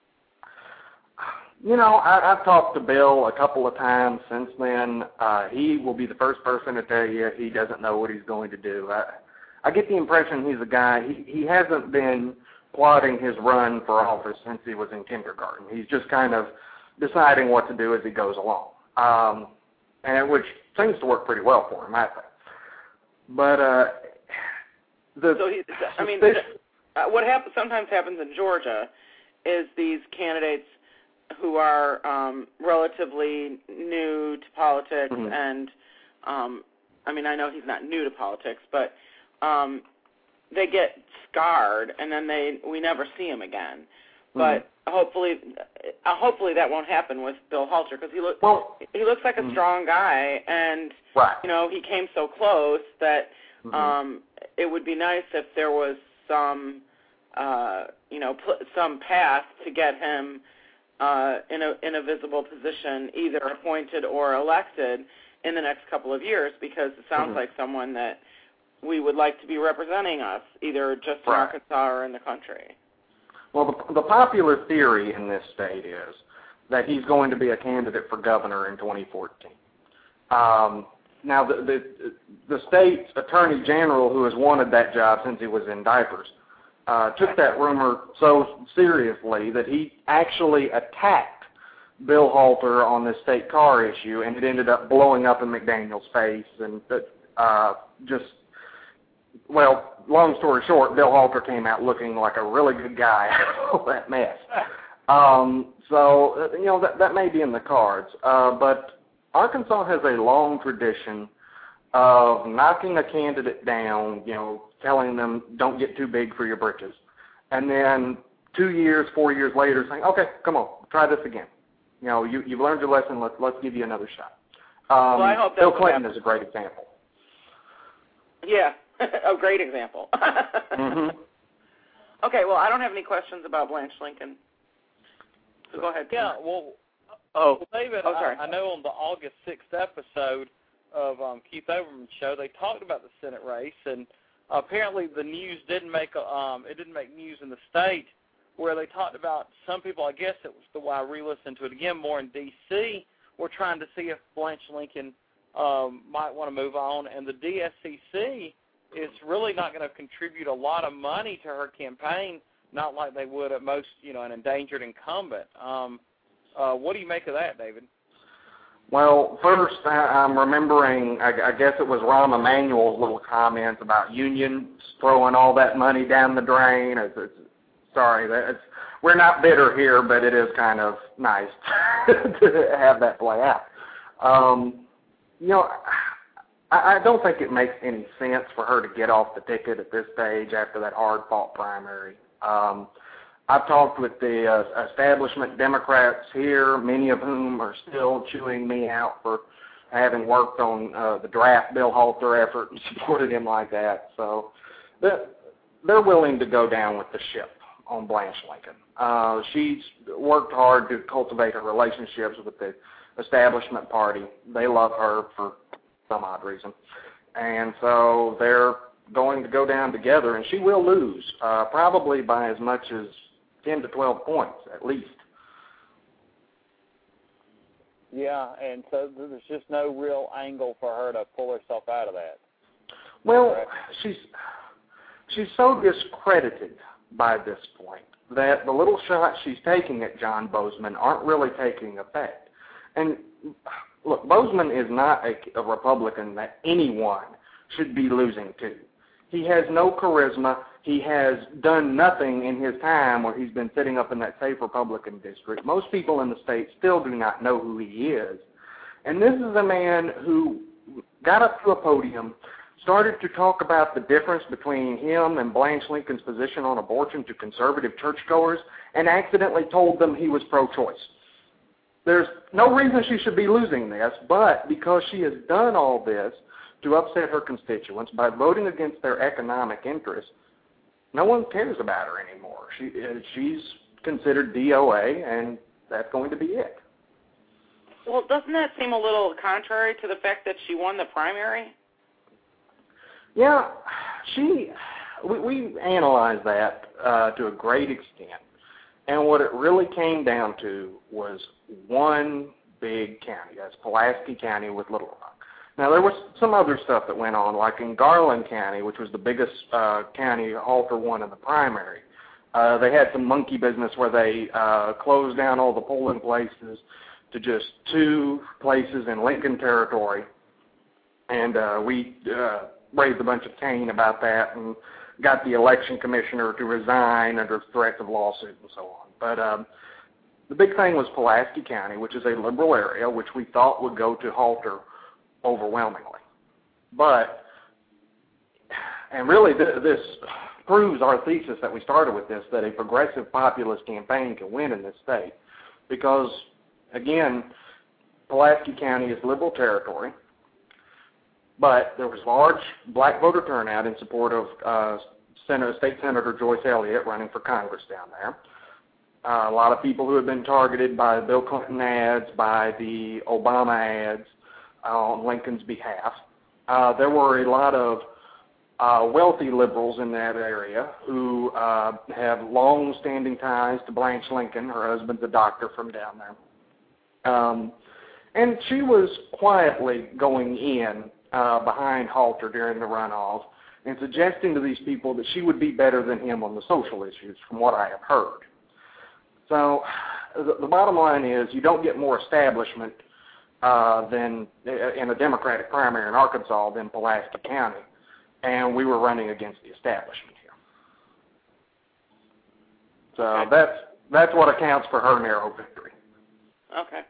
You know, I, I've talked to Bill a couple of times since then. Uh, he will be the first person to tell you he doesn't know what he's going to do. I, I get the impression he's a guy. He he hasn't been plotting his run for office since he was in kindergarten. He's just kind of deciding what to do as he goes along, um, and which seems to work pretty well for him, I think. But uh, the so he, I mean, uh, what happens sometimes happens in Georgia is these candidates who are um, relatively new to politics, mm-hmm. and um, I mean, I know he's not new to politics, but um, they get scarred, and then they we never see him again. But mm-hmm. hopefully, uh, hopefully that won't happen with Bill Halter, because he looks well, he looks like a mm-hmm. strong guy, and right. you know he came so close that mm-hmm. um, it would be nice if there was some uh, you know pl- some path to get him uh, in a in a visible position, either appointed or elected in the next couple of years, because it sounds mm-hmm. like someone that we would like to be representing us, either just in right. Arkansas or in the country. Well, the, the popular theory in this state is that he's going to be a candidate for governor in twenty fourteen. Um, now, the, the the state's attorney general, who has wanted that job since he was in diapers, uh, took that rumor so seriously that he actually attacked Bill Halter on this state car issue, and it ended up blowing up in McDaniel's face, and uh, just, well, long story short, Bill Halter came out looking like a really good guy after all that mess. Um, so, you know, that, that may be in the cards, uh, but Arkansas has a long tradition of knocking a candidate down, you know, telling them don't get too big for your britches, and then two years, four years later saying, okay, come on, try this again. You know, you, you've learned your lesson, let's, let's give you another shot. Um, well, I hope Bill Clinton is a great example. Yeah, a great example. mm-hmm. Okay, well, I don't have any questions about Blanche Lincoln. So go ahead. Yeah, well, Oh, well David, oh, sorry. I, I know on the August sixth episode of um, Keith Olbermann's show, they talked about the Senate race, and apparently the news didn't make a, um, it didn't make news in the state, where they talked about some people, I guess it was the why I re-listened to it again more in D C, were trying to see if Blanche Lincoln um, might want to move on, and the D S C C is really not going to contribute a lot of money to her campaign, not like they would at most, you know, an endangered incumbent. Um, uh, what do you make of that, David? Well, first, I'm remembering, I guess it was Rahm Emanuel's little comments about unions throwing all that money down the drain. It's, it's, sorry, it's, we're not bitter here, but it is kind of nice to have that play out. Um, you know, I, I don't think it makes any sense for her to get off the ticket at this stage after that hard-fought primary. Um, I've talked with the uh, establishment Democrats here, many of whom are still chewing me out for having worked on uh, the draft Bill Halter effort and supported him like that. So they're, they're willing to go down with the ship on Blanche Lincoln. Uh, she's worked hard to cultivate her relationships with the establishment party. They love her for some odd reason. And so they're going to go down together, and she will lose, uh, probably by as much as ten to twelve points at least. Yeah, and so there's just no real angle for her to pull herself out of that. Well, Correct. she's she's so discredited by this point that the little shots she's taking at John Bozeman aren't really taking effect. And look, Bozeman is not a, a Republican that anyone should be losing to. He has no charisma. He has done nothing in his time where he's been sitting up in that safe Republican district. Most people in the state still do not know who he is. And this is a man who got up to a podium, started to talk about the difference between him and Blanche Lincoln's position on abortion to conservative churchgoers, and accidentally told them he was pro-choice. There's no reason she should be losing this, but because she has done all this to upset her constituents by voting against their economic interests, no one cares about her anymore. She she's considered D O A, and that's going to be it. Well, doesn't that seem a little contrary to the fact that she won the primary? Yeah, she. We, we analyzed that uh, to a great extent, and what it really came down to was one big county. That's Pulaski County with Little Rock. Now, there was some other stuff that went on, like in Garland County, which was the biggest uh, county Halter won in the primary. Uh, they had some monkey business where they uh, closed down all the polling places to just two places in Lincoln Territory, and uh, we uh, raised a bunch of cane about that and got the election commissioner to resign under threats of lawsuit and so on. But um, the big thing was Pulaski County, which is a liberal area, which we thought would go to Halter overwhelmingly. But, and really th- this proves our thesis that we started with this, that a progressive populist campaign can win in this state. Because, again, Pulaski County is liberal territory, but there was large black voter turnout in support of uh, Senator, State Senator Joyce Elliott running for Congress down there. Uh, a lot of people who had been targeted by the Bill Clinton ads, by the Obama ads, on Lincoln's behalf. Uh, there were a lot of uh, wealthy liberals in that area who uh, have long-standing ties to Blanche Lincoln. Her husband's a doctor from down there. Um, and she was quietly going in uh, behind Halter during the runoff and suggesting to these people that she would be better than him on the social issues, from what I have heard. So the, the bottom line is you don't get more establishment uh, than in a Democratic primary in Arkansas than Pulaski County, and we were running against the establishment here. So okay. that's that's what accounts for her narrow victory. Okay.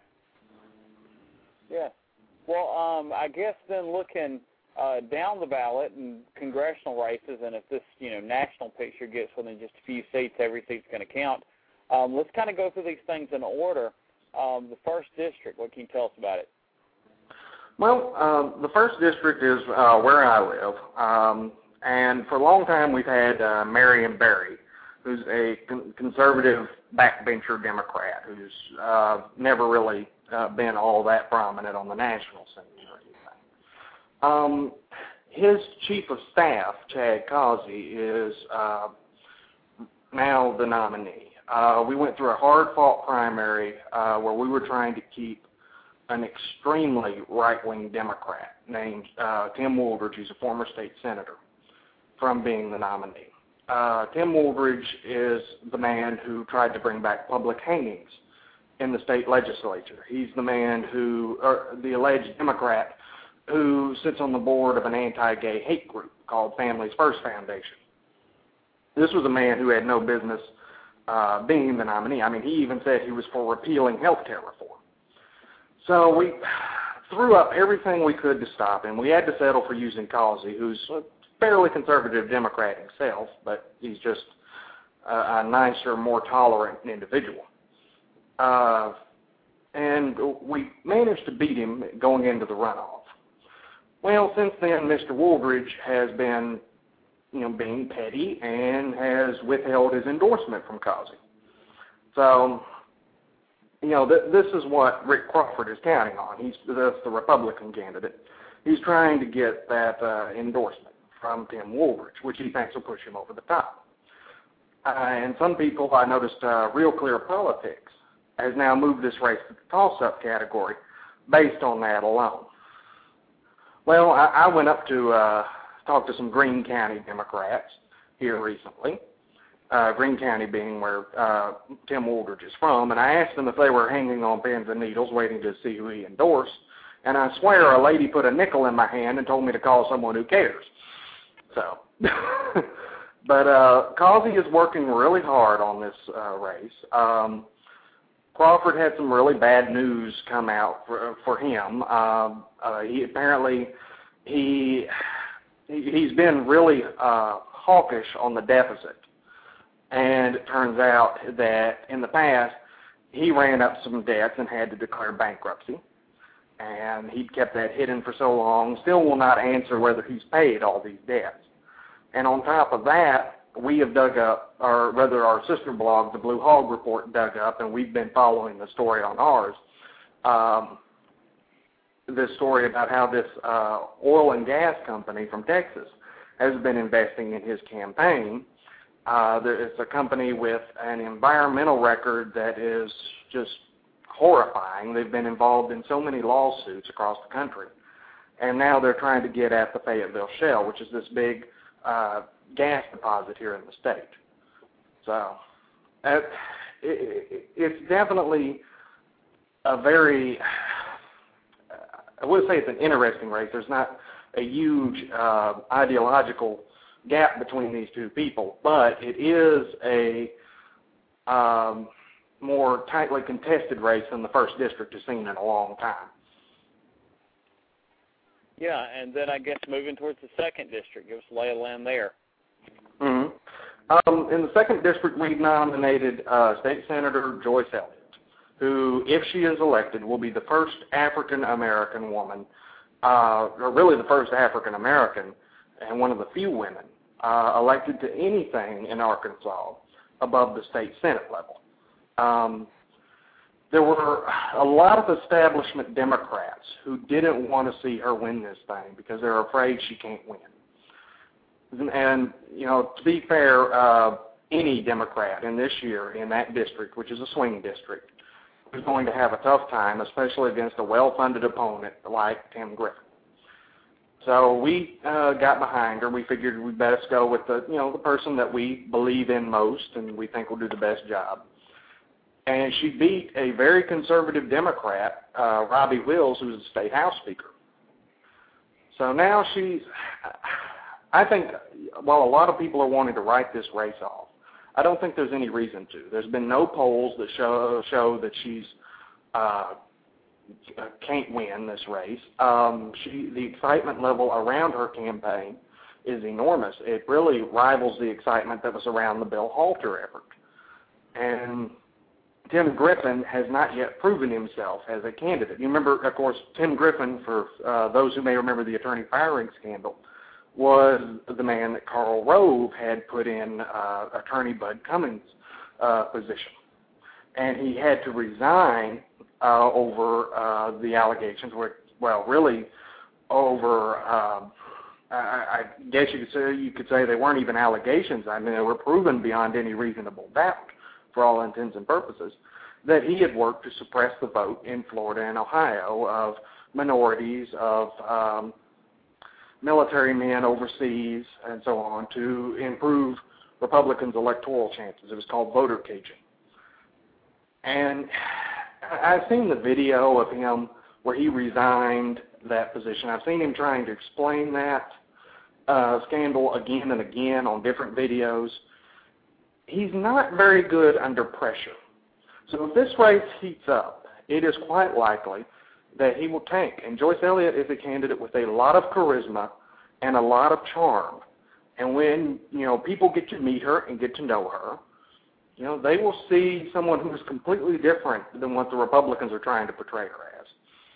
Yeah. Well, um, I guess then looking uh, down the ballot in congressional races, and if this you know national picture gets within just a few seats, every seat's going to count. Um, let's kind of go through these things in order. Um, the first district, what can you tell us about it? Well, um, the first district is uh, where I live, um, and for a long time we've had uh, Marion Barry, who's a con- conservative backbencher Democrat who's uh, never really uh, been all that prominent on the national scene or anything. Um, his chief of staff, Chad Causey, is uh, now the nominee. Uh, we went through a hard-fought primary uh, where we were trying to keep an extremely right-wing Democrat named uh, Tim Wooldridge, who's a former state senator, from being the nominee. Uh, Tim Wooldridge is the man who tried to bring back public hangings in the state legislature. He's the man who, or the alleged Democrat, who sits on the board of an anti-gay hate group called Families First Foundation. This was a man who had no business Uh, being the nominee. I mean, he even said he was for repealing health care reform. So we threw up everything we could to stop him. We had to settle for using Causey, who's a fairly conservative Democrat himself, but he's just a, a nicer, more tolerant individual. Uh, and we managed to beat him going into the runoff. Well, since then, Mister Wooldridge has been you know, being petty and has withheld his endorsement from Causey. So, you know, th- this is what Rick Crawford is counting on. He's that's the Republican candidate. He's trying to get that uh, endorsement from Tim Wooldridge, which he thinks will push him over the top. Uh, and some people, I noticed, uh, Real Clear Politics has now moved this race to the toss-up category based on that alone. Well, I, I went up to uh, talk to some Greene County Democrats here recently, uh, Greene County being where uh, Tim Wooldridge is from, and I asked them if they were hanging on pins and needles waiting to see who he endorsed, and I swear a lady put a nickel in my hand and told me to call someone who cares. So, but uh, Causey is working really hard on this uh, race. Um, Crawford had some really bad news come out for, for him. Um, uh, he apparently he he's been really uh, hawkish on the deficit, and it turns out that in the past he ran up some debts and had to declare bankruptcy, and he'd kept that hidden for so long. Still will not answer whether he's paid all these debts, and on top of that, we have dug up, or rather our sister blog, the Blue Hog Report, dug up, and we've been following the story on ours, um, this story about how this uh, oil and gas company from Texas has been investing in his campaign. Uh, there, it's a company with an environmental record that is just horrifying. They've been involved in so many lawsuits across the country, and now they're trying to get at the Fayetteville Shale, which is this big uh, gas deposit here in the state. So uh, it, it's definitely a very, I would say it's an interesting race. There's not a huge uh, ideological gap between these two people, but it is a um, more tightly contested race than the first district has seen in a long time. Yeah, and then I guess moving towards the second district, give us a lay of the land there. Mm-hmm. Um, in the second district, we've nominated uh, State Senator Joyce Elliott, who, if she is elected, will be the first African-American woman, uh, or really the first African-American and one of the few women uh, elected to anything in Arkansas above the state Senate level. Um, there were a lot of establishment Democrats who didn't want to see her win this thing because they're afraid she can't win. And, you know, to be fair, uh, any Democrat in this year in that district, which is a swing district, is going to have a tough time, especially against a well-funded opponent like Tim Griffin. So we uh, got behind her. We figured we'd best go with the, you know, the person that we believe in most and we think will do the best job. And she beat a very conservative Democrat, uh, Robbie Wills, who's the state House Speaker. So now she's, I think, while a lot of people are wanting to write this race off, I don't think there's any reason to. There's been no polls that show show that she's uh, can't win this race. Um, she, the excitement level around her campaign is enormous. It really rivals the excitement that was around the Bill Halter effort. And Tim Griffin has not yet proven himself as a candidate. You remember, of course, Tim Griffin, for uh, those who may remember the attorney firing scandal, was the man that Karl Rove had put in uh, attorney Bud Cummings' uh, position. And he had to resign uh, over uh, the allegations, where, well, really over, um, I, I guess you could say you could say they weren't even allegations. I mean, they were proven beyond any reasonable doubt, for all intents and purposes, that he had worked to suppress the vote in Florida and Ohio of minorities, of um, military men overseas, and so on, to improve Republicans' electoral chances. It was called voter caging. And I've seen the video of him where he resigned that position. I've seen him trying to explain that uh, scandal again and again on different videos. He's not very good under pressure. So if this race heats up, it is quite likely that he will tank. And Joyce Elliott is a candidate with a lot of charisma and a lot of charm. And when, you know, people get to meet her and get to know her, you know, they will see someone who is completely different than what the Republicans are trying to portray her as.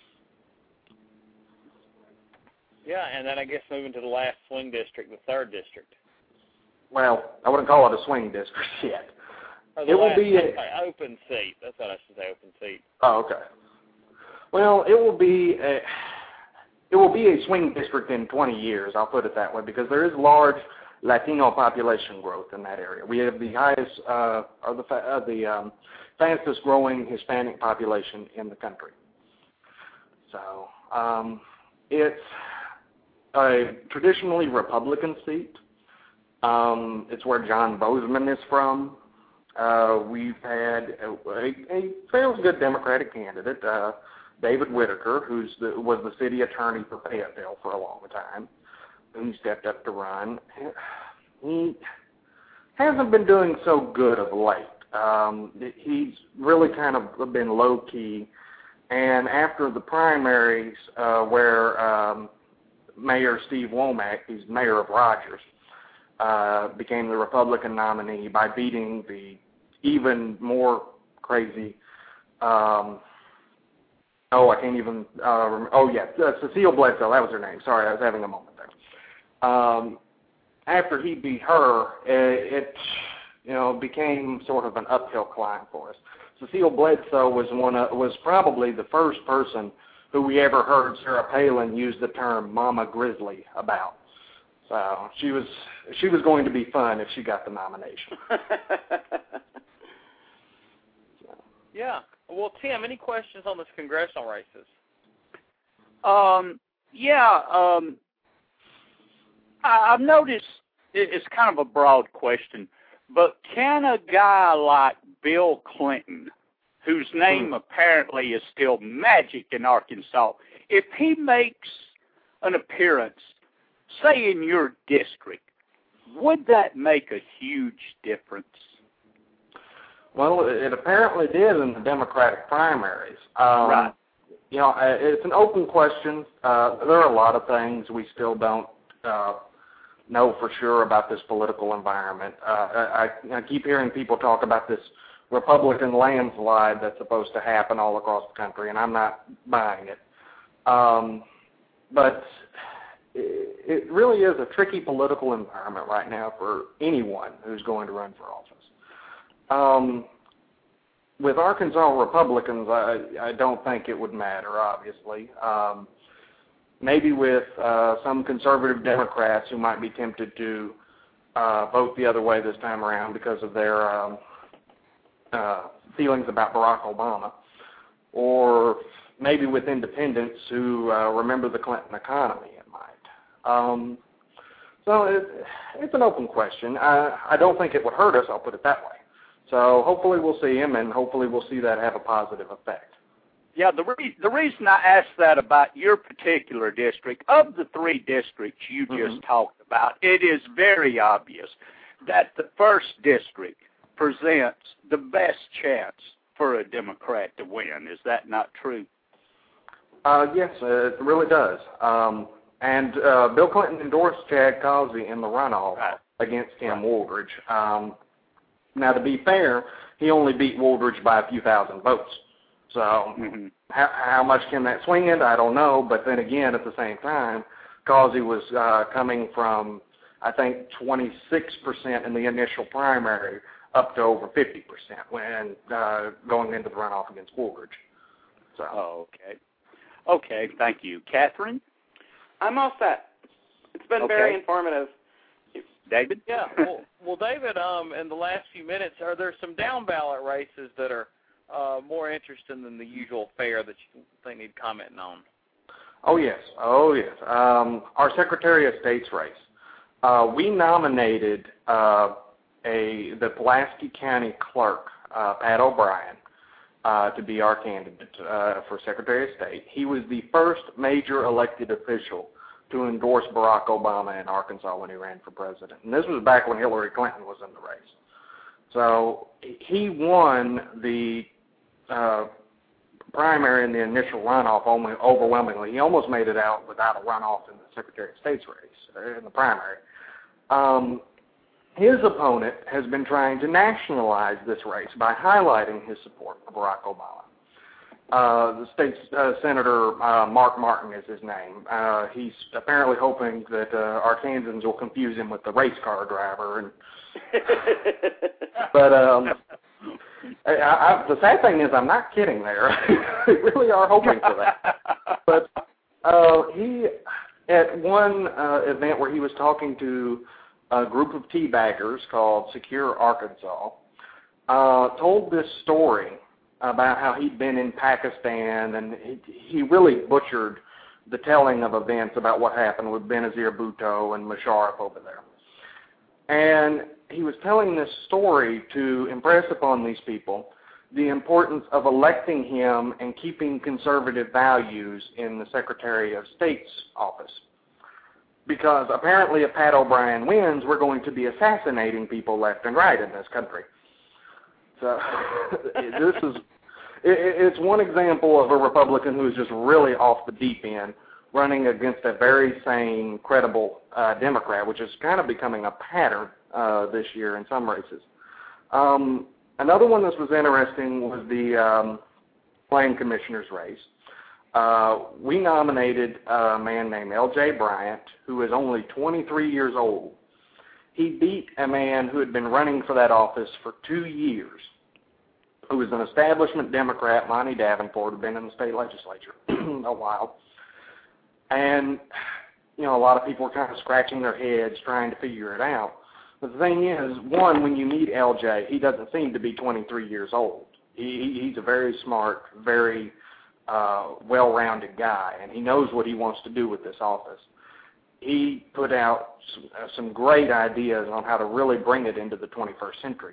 Yeah, and then I guess moving to the last swing district, the third district. Well, I wouldn't call it a swing district yet. Or the it will last, be a open seat. That's what I should say, open seat. Oh, okay. Well, it will be a it will be a swing district in twenty years. I'll put it that way, because there is large Latino population growth in that area. We have the highest, uh, or the uh, the um, fastest growing Hispanic population in the country. So um, it's a traditionally Republican seat. Um, it's where John Bozeman is from. Uh, we've had a, a, a fairly good Democratic candidate, uh, David Whitaker, who's the, was the city attorney for Fayetteville for a long time, and he stepped up to run. He hasn't been doing so good of late. Um, he's really kind of been low-key, and after the primaries uh, where um, Mayor Steve Womack, he's mayor of Rogers, uh, became the Republican nominee by beating the even more crazy, um, oh, I can't even, uh, oh, yeah, uh, Cecile Bledsoe, that was her name. Sorry, I was having a moment there. Um, after he beat her, it, it, you know, became sort of an uphill climb for us. Cecile Bledsoe was one of, was probably the first person who we ever heard Sarah Palin use the term Mama Grizzly about. So she was she was going to be fun if she got the nomination. Yeah. Well, Tim, any questions on this congressional races? Um, yeah. Um, I, I've noticed it, it's kind of a broad question, but can a guy like Bill Clinton, whose name mm. apparently is still magic in Arkansas, if he makes an appearance, say in your district, would that make a huge difference? Well, it apparently did in the Democratic primaries. Um, right. You know, it's an open question. Uh, there are a lot of things we still don't uh, know for sure about this political environment. Uh, I, I keep hearing people talk about this Republican landslide that's supposed to happen all across the country, and I'm not buying it. Um, but it really is a tricky political environment right now for anyone who's going to run for office. Um, with Arkansas Republicans, I, I don't think it would matter, obviously. Um, maybe with uh, some conservative Democrats who might be tempted to uh, vote the other way this time around because of their um, uh, feelings about Barack Obama, or maybe with independents who uh, remember the Clinton economy, it might. Um, so it, it's an open question. I, I don't think it would hurt us, I'll put it that way. So hopefully we'll see him, and hopefully we'll see that have a positive effect. Yeah, the, re- the reason I asked that about your particular district, of the three districts you mm-hmm. just talked about, it is very obvious that the first district presents the best chance for a Democrat to win. Is that not true? Uh, yes, uh, it really does. Um, and uh, Bill Clinton endorsed Chad Causey in the runoff right. against Tim right. Wooldridge. Um, now, to be fair, he only beat Wooldridge by a few thousand votes. So mm-hmm. how, how much can that swing it? I don't know. But then again, at the same time, Causey was uh, coming from, I think, twenty-six percent in the initial primary up to over fifty percent when uh, going into the runoff against Wooldridge. So. Oh, okay. Okay, thank you. Catherine? I'm all set. It's been okay. very informative. David? Yeah. Well, well, David, um, in the last few minutes, are there some down-ballot races that are uh, more interesting than the usual fare that you think need commenting on? Oh, yes. Oh, yes. Um, our Secretary of State's race. Uh, we nominated uh, a the Pulaski County clerk, uh, Pat O'Brien, uh, to be our candidate uh, for Secretary of State. He was the first major elected official to endorse Barack Obama in Arkansas when he ran for president. And this was back when Hillary Clinton was in the race. So he won the uh, primary in the initial runoff only overwhelmingly. He almost made it out without a runoff in the Secretary of State's race, or in the primary. Um, his opponent has been trying to nationalize this race by highlighting his support for Barack Obama. Uh, the state uh, senator, uh, Mark Martin is his name. Uh, he's apparently hoping that uh, Arkansans will confuse him with the race car driver. And but um, I, I, the sad thing is I'm not kidding there. They really are hoping for that. But uh, he, at one uh, event where he was talking to a group of teabaggers called Secure Arkansas, uh, told this story about how he'd been in Pakistan, and he, he really butchered the telling of events about what happened with Benazir Bhutto and Musharraf over there. And he was telling this story to impress upon these people the importance of electing him and keeping conservative values in the Secretary of State's office. Because apparently if Pat O'Brien wins, we're going to be assassinating people left and right in this country. So this is it's one example of a Republican who is just really off the deep end, running against a very sane, credible uh, Democrat, which is kind of becoming a pattern uh, this year in some races. Um, another one that was interesting was the um, Plan Commissioner's race. Uh, we nominated a man named L J Bryant, who is only twenty-three years old. He beat a man who had been running for that office for two years, who was an establishment Democrat, Monty Davenport, had been in the state legislature a while. And, you know, a lot of people were kind of scratching their heads trying to figure it out. But the thing is, one, when you meet L J, he doesn't seem to be twenty-three years old. He, he's a very smart, very uh, well-rounded guy, and he knows what he wants to do with this office. He put out some, uh, some great ideas on how to really bring it into the twenty-first century.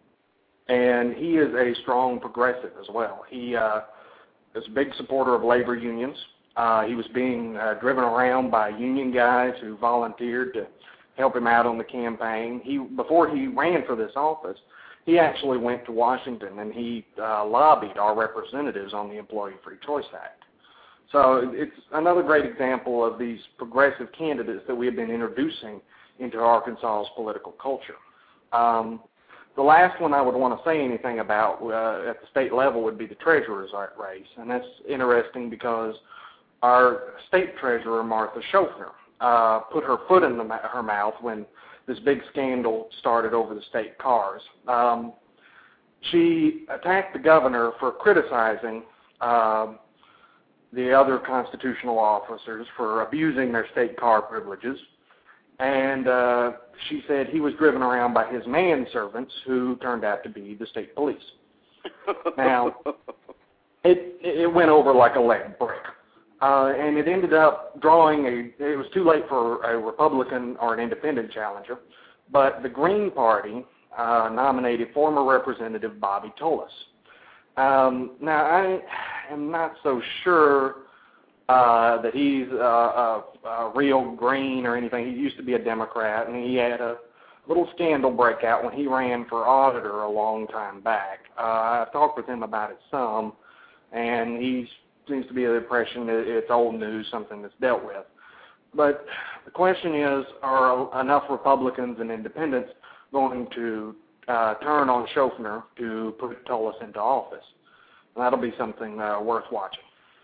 And he is a strong progressive as well. He uh, is a big supporter of labor unions. Uh, he was being uh, driven around by union guys who volunteered to help him out on the campaign. He, before he ran for this office, he actually went to Washington and he uh, lobbied our representatives on the Employee Free Choice Act. So it's another great example of these progressive candidates that we have been introducing into Arkansas's political culture. Um, the last one I would want to say anything about uh, at the state level would be the treasurer's race, and that's interesting because our state treasurer, Martha Schofner, uh, put her foot in the, her mouth when this big scandal started over the state cars. Um, she attacked the governor for criticizing uh, the other constitutional officers for abusing their state car privileges. And uh, she said he was driven around by his manservants, who turned out to be the state police. Now, it it went over like a lead brick. Uh, and it ended up drawing a, it was too late for a Republican or an independent challenger, but the Green Party uh, nominated former Representative Bobby Toles. Um, now, I am not so sure uh, that he's a, a, a real Green or anything. He used to be a Democrat, and he had a little scandal break out when he ran for auditor a long time back. Uh, I've talked with him about it some, and he's seems to be the impression that it's old news, something that's dealt with. But the question is, are enough Republicans and independents going to uh, turn on Shofner to put Toles into office? And that'll be something uh, worth watching.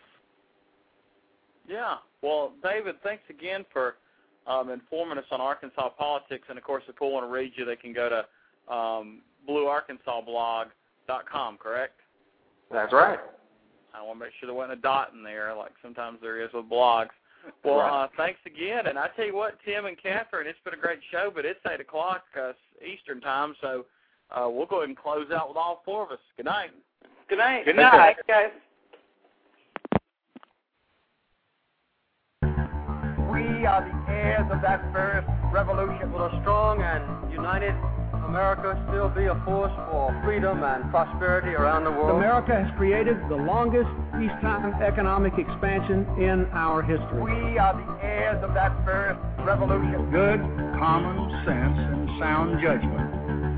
Yeah. Well, David, thanks again for um, informing us on Arkansas politics. And, of course, if people want to read you, they can go to um, blue arkansas blog dot com, correct? That's right. I want to make sure there wasn't a dot in there, like sometimes there is with blogs. Well, right. uh, thanks again. And I tell you what, Tim and Catherine, it's been a great show, but it's eight o'clock uh, Eastern time, so uh, we'll go ahead and close out with all four of us. Good night. Good night. Good night, guys. We are the heirs of that first revolution. Will a strong and united America still be a force for freedom and prosperity around the world? America has created the longest peacetime economic expansion in our history. We are the heirs of that first revolution. Good common sense and sound judgment